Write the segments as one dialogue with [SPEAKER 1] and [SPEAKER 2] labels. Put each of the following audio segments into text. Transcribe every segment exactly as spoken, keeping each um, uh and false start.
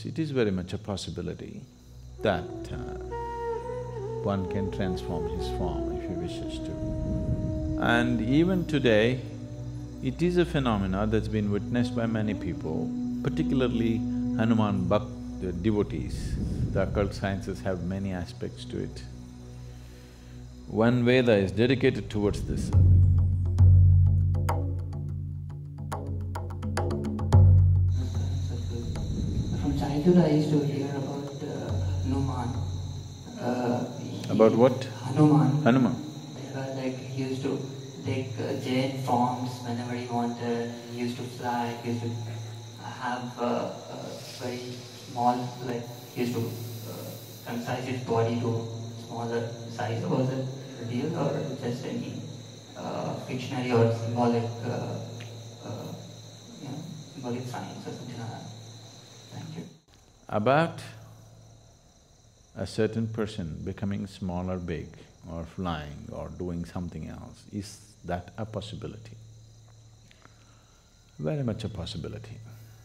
[SPEAKER 1] yes, it is very much a possibility that uh, one can transform his form if he wishes to. And even today, it is a phenomena that's been witnessed by many people, particularly Hanuman Bhakt, the devotees. The occult sciences have many aspects to it. One Veda is dedicated towards this.
[SPEAKER 2] From childhood I used to hear about uh, Hanuman. Uh,
[SPEAKER 1] About what?
[SPEAKER 2] Hanuman.
[SPEAKER 1] Hanuman.
[SPEAKER 2] Uh, like he used to take uh, giant forms whenever he wanted. He used to fly. He used to have uh, uh, very small, like he used to uh, concise his body to smaller size. Was it real or just any uh, fictionary or symbolic, uh, uh, you know, symbolic science or something like that? Thank you.
[SPEAKER 1] About a certain person becoming small or big or flying or doing something else, is that a possibility? Very much a possibility,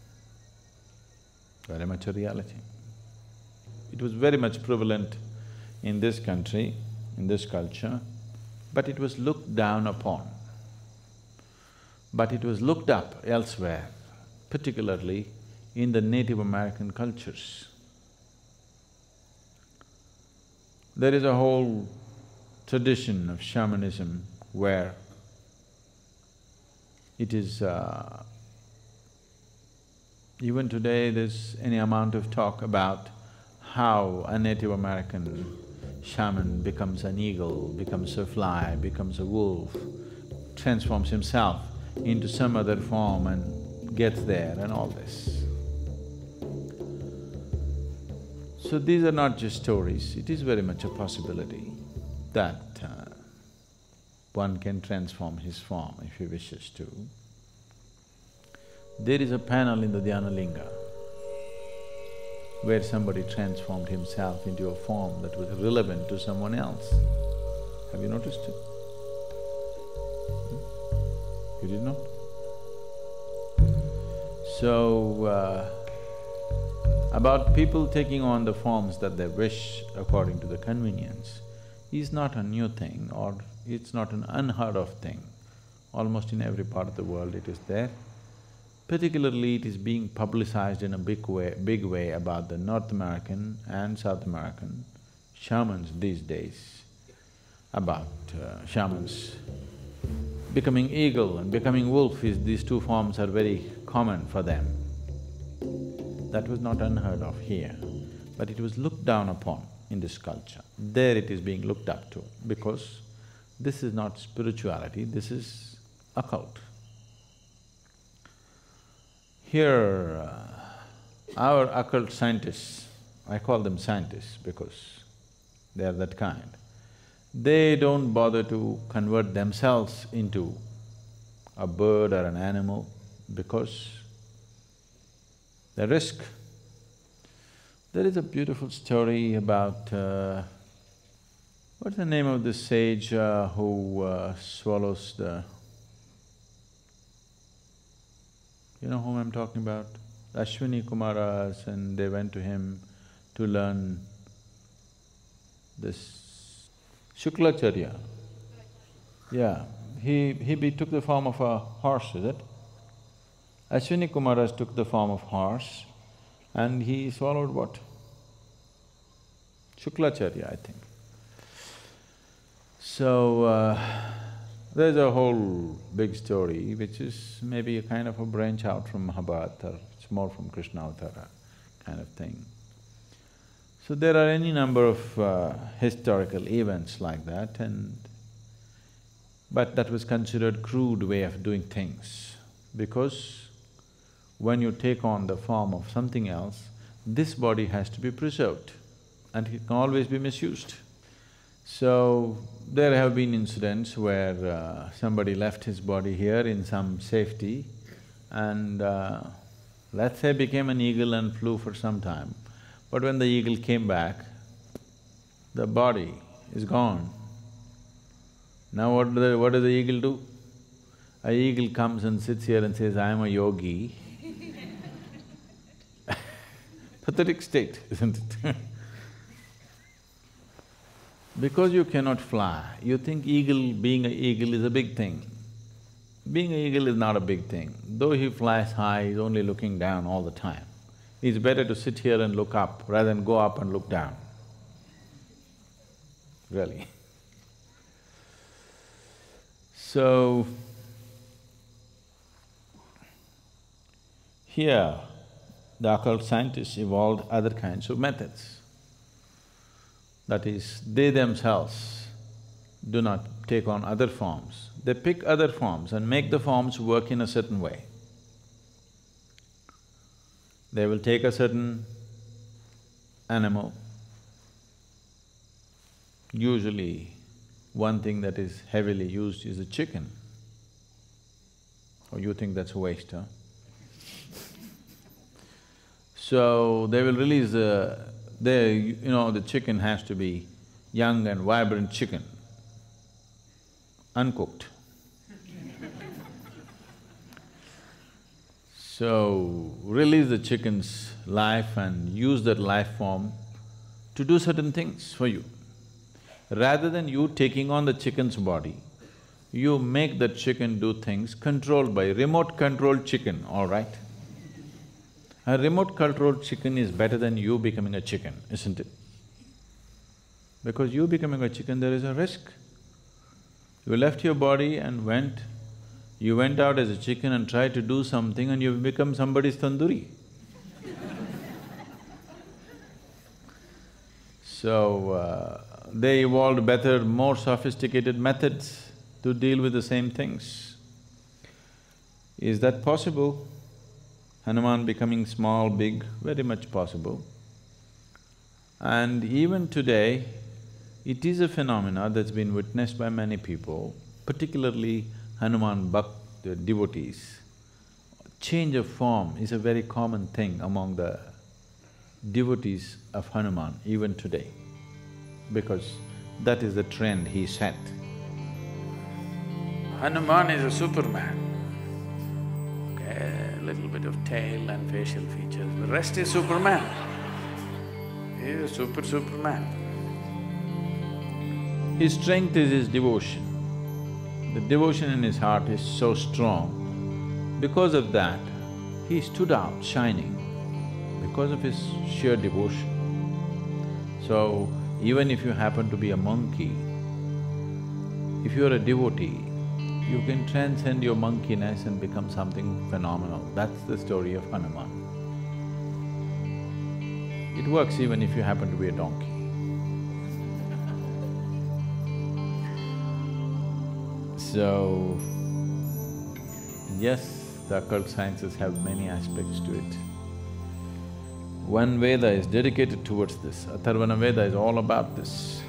[SPEAKER 1] very much a reality. It was very much prevalent in this country, in this culture, but it was looked down upon. But it was looked up elsewhere, particularly in the Native American cultures. There is a whole tradition of shamanism where it is… Uh, even today there's any amount of talk about how a Native American shaman becomes an eagle, becomes a fly, becomes a wolf, transforms himself into some other form and gets there and all this. So these are not just stories, it is very much a possibility that uh, one can transform his form if he wishes to. There is a panel in the Dhyana Linga where somebody transformed himself into a form that was relevant to someone else. Have you noticed it? Hmm? You did not? So, uh, about people taking on the forms that they wish according to the convenience is not a new thing or it's not an unheard of thing. Almost in every part of the world it is there. Particularly it is being publicized in a big way… big way about the North American and South American shamans these days, about uh, shamans becoming eagle and becoming wolf is… these two forms are very common for them. That was not unheard of here, but it was looked down upon in this culture. There it is being looked up to because this is not spirituality, this is occult. Here, uh, our occult scientists, I call them scientists because they are that kind, they don't bother to convert themselves into a bird or an animal because the risk. There is a beautiful story about… Uh, what's the name of the sage uh, who uh, swallows the… You know whom I'm talking about? Ashwini Kumaras, and they went to him to learn this Shuklacharya. Yeah, he… he be, took the form of a horse, is it? Ashwini Kumaras took the form of horse and he swallowed what? Shuklacharya, I think. So, uh, there's a whole big story which is maybe a kind of a branch out from Mahabharata, or it's more from Krishnavtara kind of thing. So there are any number of uh, historical events like that and… but that was considered crude way of doing things because when you take on the form of something else, this body has to be preserved and it can always be misused. So, there have been incidents where uh, somebody left his body here in some safety and uh, let's say became an eagle and flew for some time. But when the eagle came back, the body is gone. Now what, do the, what does the eagle do? A eagle comes and sits here and says, I am a yogi. pathetic state, isn't it? Because you cannot fly, you think eagle… being an eagle is a big thing. Being an eagle is not a big thing. Though he flies high, he's only looking down all the time. It's better to sit here and look up rather than go up and look down. Really. So, here, the occult scientists evolved other kinds of methods. That is, they themselves do not take on other forms. They pick other forms and make the forms work in a certain way. They will take a certain animal. Usually, one thing that is heavily used is a chicken. Oh, you think that's a waste, huh? So, they will release the… they… you know, the chicken has to be young and vibrant chicken, uncooked. So, release the chicken's life and use that life form to do certain things for you. Rather than you taking on the chicken's body, you make that chicken do things controlled by remote-controlled chicken, all right? A remote-controlled chicken is better than you becoming a chicken, isn't it? Because you becoming a chicken, there is a risk. You left your body and went… you went out as a chicken and tried to do something and you've become somebody's tandoori. So, uh, they evolved better, more sophisticated methods to deal with the same things. Is that possible? Hanuman becoming small, big, very much possible. And even today, it is a phenomena that's been witnessed by many people, particularly Hanuman Bhakt the devotees. Change of form is a very common thing among the devotees of Hanuman even today, because that is the trend he set. Hanuman is a Superman. Okay, a little bit of tail and facial features, the rest is Superman. He is a super Superman. His strength is his devotion. The devotion in his heart is so strong. Because of that, he stood out shining, because of his sheer devotion. So, even if you happen to be a monkey, if you're a devotee, you can transcend your monkeyness and become something phenomenal. That's the story of Hanuman. It works even if you happen to be a donkey. So, yes, the occult sciences have many aspects to it. One Veda is dedicated towards this, Atharvana Veda is all about this.